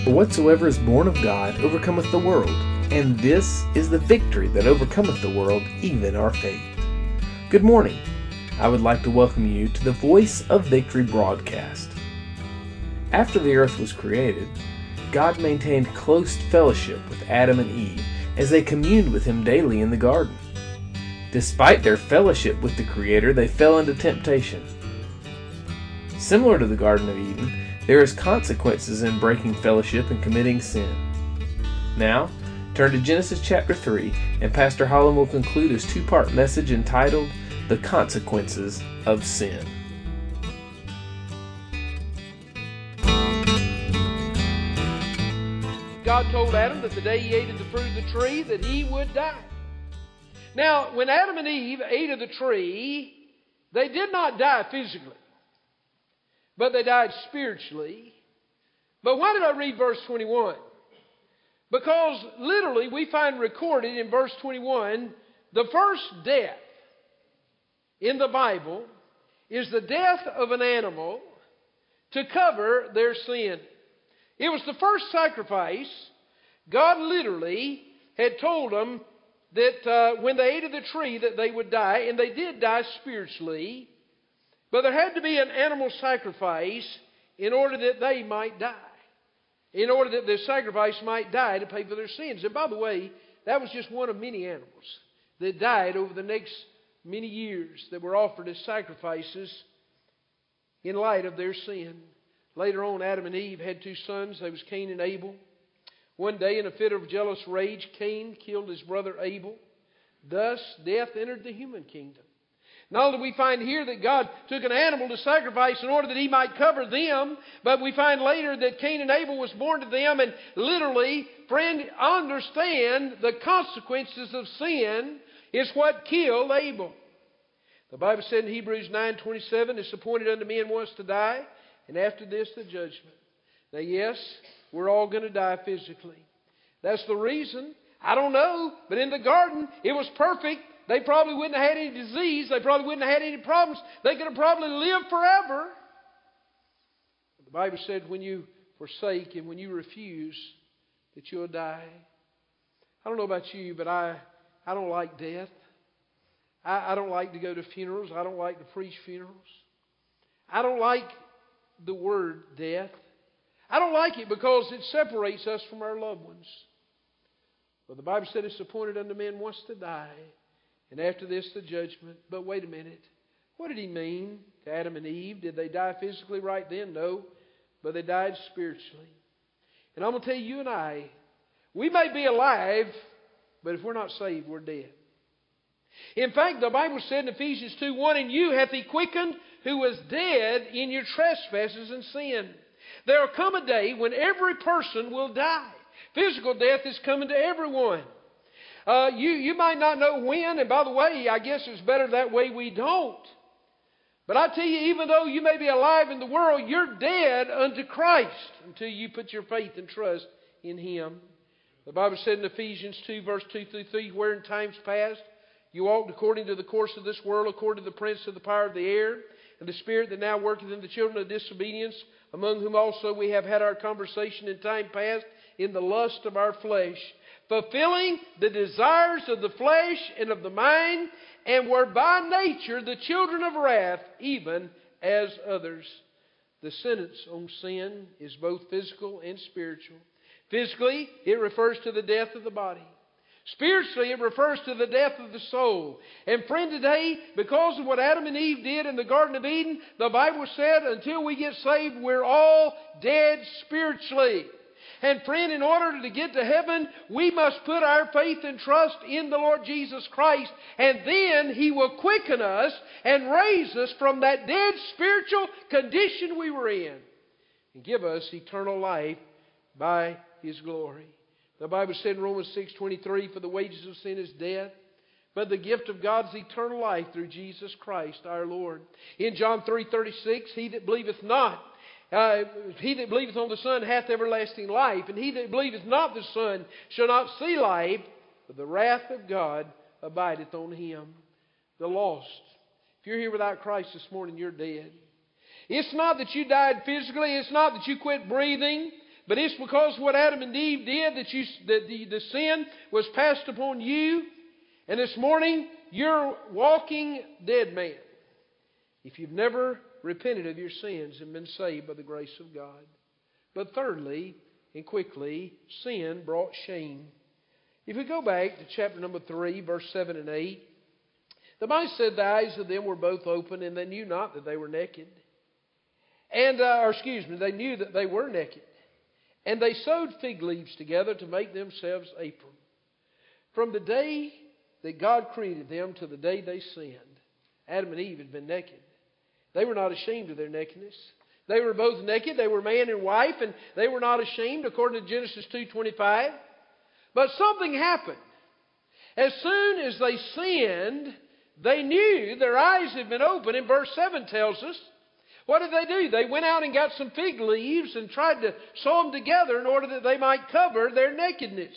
For whatsoever is born of God overcometh the world, and this is the victory that overcometh the world, even our faith. Good morning. I would like to welcome you to the Voice of Victory broadcast. After the earth was created, God maintained close fellowship with Adam and Eve as they communed with Him daily in the garden. Despite their fellowship with the Creator, they fell into temptation. Similar to the Garden of Eden, there is consequences in breaking fellowship and committing sin. Now, turn to Genesis chapter 3, and Pastor Holland will conclude his two-part message entitled, The Consequences of Sin. God told Adam that the day he ate of the fruit of the tree that he would die. Now, when Adam and Eve ate of the tree, they did not die physically, but they died spiritually. But why did I read verse 21? Because literally we find recorded in verse 21, the first death in the Bible is the death of an animal to cover their sin. It was the first sacrifice. God literally had told them that when they ate of the tree that they would die, and they did die spiritually, but there had to be an animal sacrifice in order that they might die, in order that the sacrifice might die to pay for their sins. And by the way, that was just one of many animals that died over the next many years that were offered as sacrifices in light of their sin. Later on, Adam and Eve had two sons. They was Cain and Abel. One day, in a fit of jealous rage, Cain killed his brother Abel. Thus, death entered the human kingdom. Not only do we find here that God took an animal to sacrifice in order that He might cover them, but we find later that Cain and Abel was born to them, and literally, friend, understand the consequences of sin is what killed Abel. The Bible said in Hebrews 9:27, it's appointed unto men once to die, and after this the judgment. Now yes, we're all going to die physically. That's the reason. I don't know, but in the garden it was perfect. They probably wouldn't have had any disease. They probably wouldn't have had any problems. They could have probably lived forever. The Bible said when you forsake and when you refuse that you'll die. I don't know about you, but I don't like death. I don't like to go to funerals. I don't like to preach funerals. I don't like the word death. I don't like it because it separates us from our loved ones. But the Bible said it's appointed unto men once to die, and after this the judgment. But wait a minute. What did He mean to Adam and Eve? Did they die physically right then? No. But they died spiritually. And I'm going to tell you and I, we may be alive, but if we're not saved, we're dead. In fact, the Bible said in Ephesians 2:1, "In you hath He quickened who was dead in your trespasses and sin." There will come a day when every person will die. Physical death is coming to everyone. You might not know when, and by the way, I guess it's better that way we don't. But I tell you, even though you may be alive in the world, you're dead unto Christ until you put your faith and trust in Him. The Bible said in Ephesians 2, verse 2 through 3, "Where in times past you walked according to the course of this world, according to the prince of the power of the air, and the spirit that now worketh in the children of disobedience, among whom also we have had our conversation in time past in the lust of our flesh, fulfilling the desires of the flesh and of the mind, and were by nature the children of wrath, even as others." The sentence on sin is both physical and spiritual. Physically, it refers to the death of the body. Spiritually, it refers to the death of the soul. And friend, today, because of what Adam and Eve did in the Garden of Eden, the Bible said until we get saved, we're all dead spiritually. And friend, in order to get to heaven, we must put our faith and trust in the Lord Jesus Christ. And then He will quicken us and raise us from that dead spiritual condition we were in and give us eternal life by His glory. The Bible said in Romans 6:23, "For the wages of sin is death, but the gift of God is eternal life through Jesus Christ our Lord." In John 3:36, "He that believeth not, he that believeth on the Son hath everlasting life, and he that believeth not the Son shall not see life, but the wrath of God abideth on him." The lost. If you're here without Christ this morning, you're dead. It's not that you died physically. It's not that you quit breathing. But it's because what Adam and Eve did that the sin was passed upon you. And this morning, you're walking dead man if you've never repented of your sins and been saved by the grace of God. But thirdly, and quickly, sin brought shame. If we go back to chapter number 3, verse 7 and 8, the Bible said the eyes of them were both open, and they knew not that they were naked. They knew that they were naked. And they sewed fig leaves together to make themselves aprons. From the day that God created them to the day they sinned, Adam and Eve had been naked. They were not ashamed of their nakedness. They were both naked. They were man and wife, and they were not ashamed, according to Genesis 2:25. But something happened. As soon as they sinned, they knew their eyes had been opened. And verse 7 tells us, what did they do? They went out and got some fig leaves and tried to sew them together in order that they might cover their nakedness.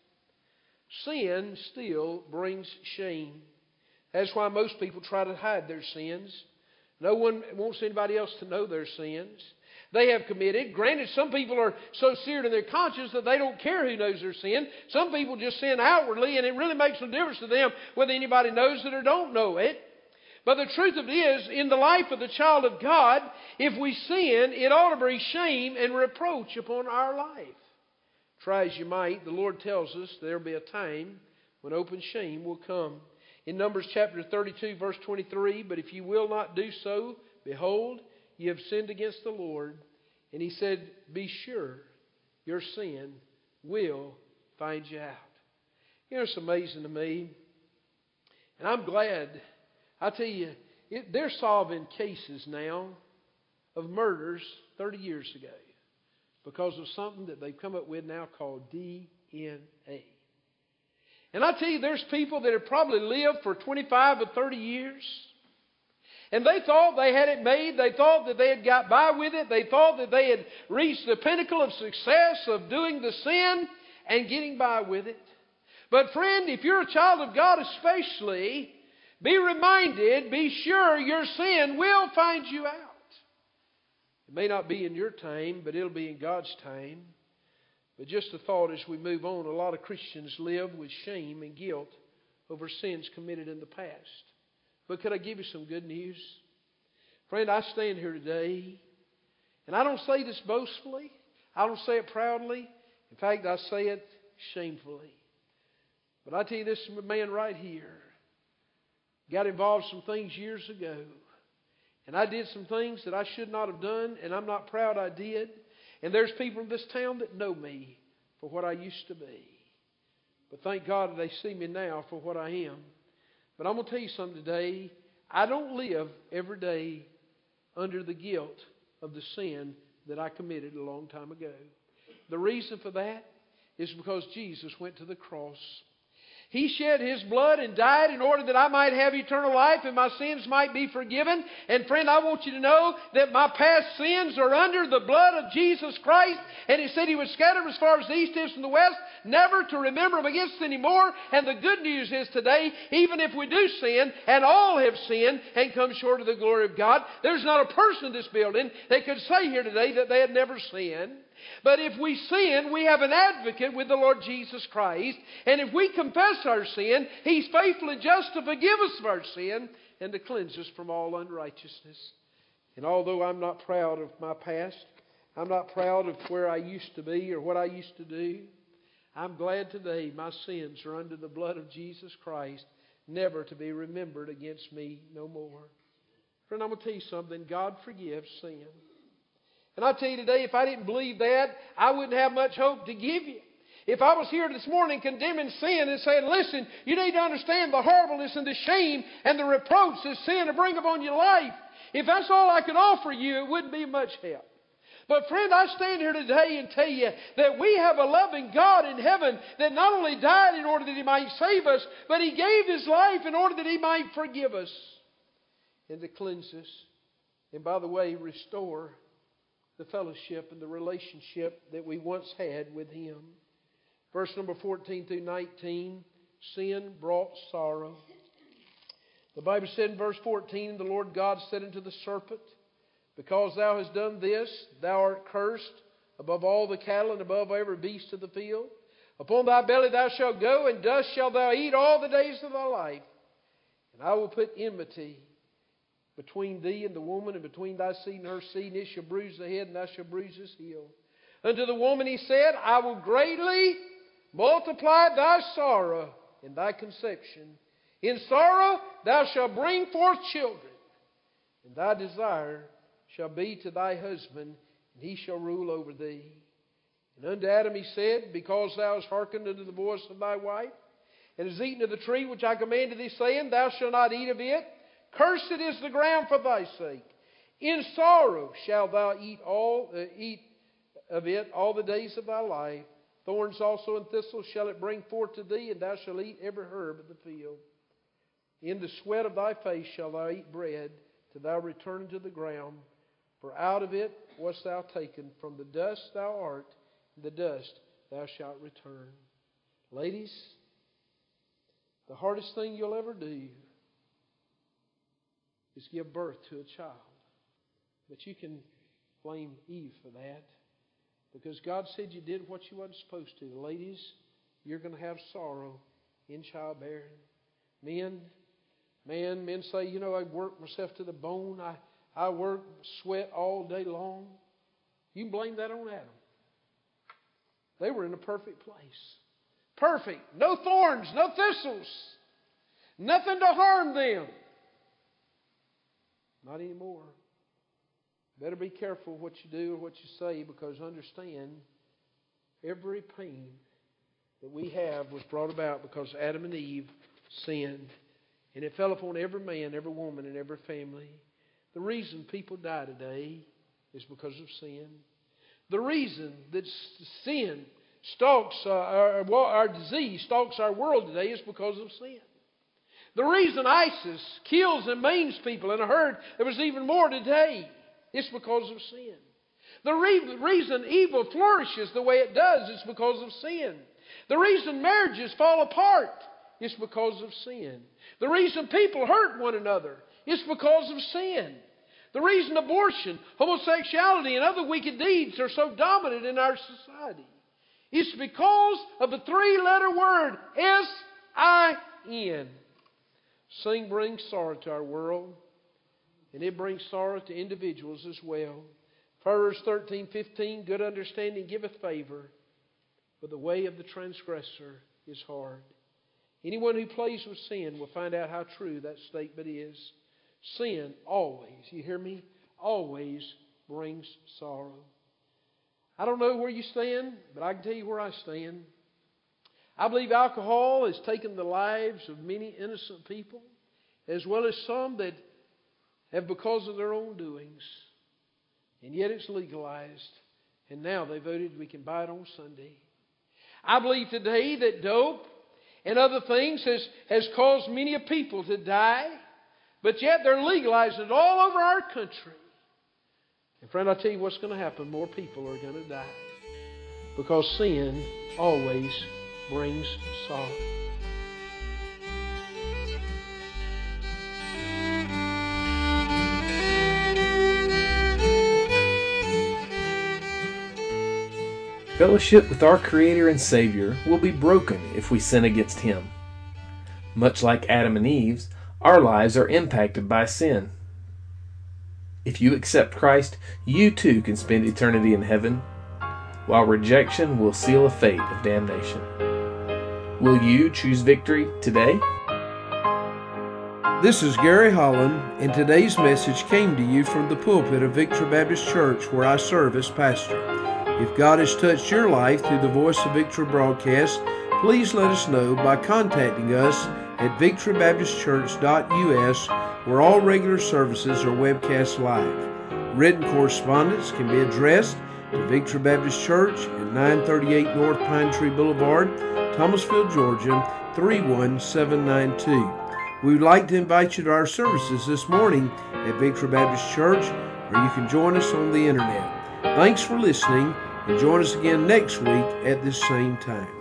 Sin still brings shame. That's why most people try to hide their sins. No one wants anybody else to know their sins they have committed. Granted, some people are so seared in their conscience that they don't care who knows their sin. Some people just sin outwardly, and it really makes no difference to them whether anybody knows it or don't know it. But the truth of it is, in the life of the child of God, if we sin, it ought to bring shame and reproach upon our life. Try as you might, the Lord tells us there will be a time when open shame will come. In Numbers chapter 32, verse 23, but if you will not do so, behold, you have sinned against the Lord. And He said, be sure your sin will find you out. You know, it's amazing to me. And I'm glad. I tell you, they're solving cases now of murders 30 years ago because of something that they've come up with now called DNA. And I tell you, there's people that have probably lived for 25 or 30 years. And they thought they had it made. They thought that they had got by with it. They thought that they had reached the pinnacle of success of doing the sin and getting by with it. But friend, if you're a child of God especially, be reminded, be sure your sin will find you out. It may not be in your time, but it'll be in God's time. But just a thought as we move on, a lot of Christians live with shame and guilt over sins committed in the past. But could I give you some good news? Friend, I stand here today, and I don't say this boastfully. I don't say it proudly. In fact, I say it shamefully. But I tell you, this man right here got involved in some things years ago. And I did some things that I should not have done, and I'm not proud I did. And there's people in this town that know me for what I used to be. But thank God that they see me now for what I am. But I'm going to tell you something today. I don't live every day under the guilt of the sin that I committed a long time ago. The reason for that is because Jesus went to the cross. He shed His blood and died in order that I might have eternal life and my sins might be forgiven. And friend, I want you to know that my past sins are under the blood of Jesus Christ. And He said He would scatter them as far as the east is from the west, never to remember them against anymore. And the good news is today, even if we do sin, and all have sinned and come short of the glory of God, there's not a person in this building that could say here today that they had never sinned. But if we sin, we have an advocate with the Lord Jesus Christ. And if we confess our sin, He's faithful and just to forgive us of our sin and to cleanse us from all unrighteousness. And although I'm not proud of my past, I'm not proud of where I used to be or what I used to do, I'm glad today my sins are under the blood of Jesus Christ, never to be remembered against me no more. Friend, I'm going to tell you something. God forgives sin. And I tell you today, if I didn't believe that, I wouldn't have much hope to give you. If I was here this morning condemning sin and saying, listen, you need to understand the horribleness and the shame and the reproach that sin will bring upon your life. If that's all I could offer you, it wouldn't be much help. But friend, I stand here today and tell you that we have a loving God in heaven that not only died in order that He might save us, but He gave His life in order that He might forgive us and to cleanse us. And by the way, restore the fellowship and the relationship that we once had with Him. Verse number 14 through 19, sin brought sorrow. The Bible said in verse 14, the Lord God said unto the serpent, because thou hast done this, thou art cursed above all the cattle and above every beast of the field. Upon thy belly thou shalt go, and dust shalt thou eat all the days of thy life. And I will put enmity between thee and the woman, and between thy seed and her seed, and it shall bruise the head, and thou shalt bruise his heel. Unto the woman he said, I will greatly multiply thy sorrow in thy conception. In sorrow thou shalt bring forth children, and thy desire shall be to thy husband, and he shall rule over thee. And unto Adam he said, because thou hast hearkened unto the voice of thy wife, and hast eaten of the tree which I commanded thee, saying, Thou shalt not eat of it, cursed is the ground for thy sake. In sorrow shalt thou eat of it all the days of thy life. Thorns also and thistles shall it bring forth to thee, and thou shalt eat every herb of the field. In the sweat of thy face shalt thou eat bread, till thou return to the ground. For out of it wast thou taken, from the dust thou art, and the dust thou shalt return. Ladies, the hardest thing you'll ever do is give birth to a child. But you can blame Eve for that, because God said you did what you wasn't supposed to. Ladies, you're going to have sorrow in childbearing. Men say, I work myself to the bone. I work, sweat all day long. You can blame that on Adam. They were in a perfect place. Perfect. No thorns, no thistles. Nothing to harm them. Not anymore. Better be careful what you do or what you say, because understand, every pain that we have was brought about because Adam and Eve sinned. And it fell upon every man, every woman, and every family. The reason people die today is because of sin. The reason that sin stalks our disease stalks our world today is because of sin. The reason ISIS kills and maims people, and I heard there was even more today, is because of sin. The reason evil flourishes the way it does is because of sin. The reason marriages fall apart is because of sin. The reason people hurt one another is because of sin. The reason abortion, homosexuality, and other wicked deeds are so dominant in our society is because of the three-letter word, S-I-N. Sin brings sorrow to our world, and it brings sorrow to individuals as well. Proverbs 13:15, good understanding giveth favor, but the way of the transgressor is hard. Anyone who plays with sin will find out how true that statement is. Sin always, you hear me, always brings sorrow. I don't know where you stand, but I can tell you where I stand. I believe alcohol has taken the lives of many innocent people, as well as some that have because of their own doings. And yet it's legalized. And now they voted we can buy it on Sunday. I believe today that dope and other things has caused many people to die. But yet they're legalizing it all over our country. And friend, I'll tell you what's going to happen. More people are going to die. Because sin always brings sorrow. Fellowship with our Creator and Savior will be broken if we sin against Him. Much like Adam and Eve's, our lives are impacted by sin. If you accept Christ, you too can spend eternity in heaven, while rejection will seal a fate of damnation. Will you choose victory today? This is Gary Holland, and today's message came to you from the pulpit of Victory Baptist Church, where I serve as pastor. If God has touched your life through the Voice of Victory broadcast, please let us know by contacting us at victorybaptistchurch.us, where all regular services are webcast live. Written correspondence can be addressed to Victory Baptist Church at 938 North Pine Tree Boulevard, Thomasville, Georgia, 31792. We would like to invite you to our services this morning at Victory Baptist Church, or you can join us on the internet. Thanks for listening, and join us again next week at this same time.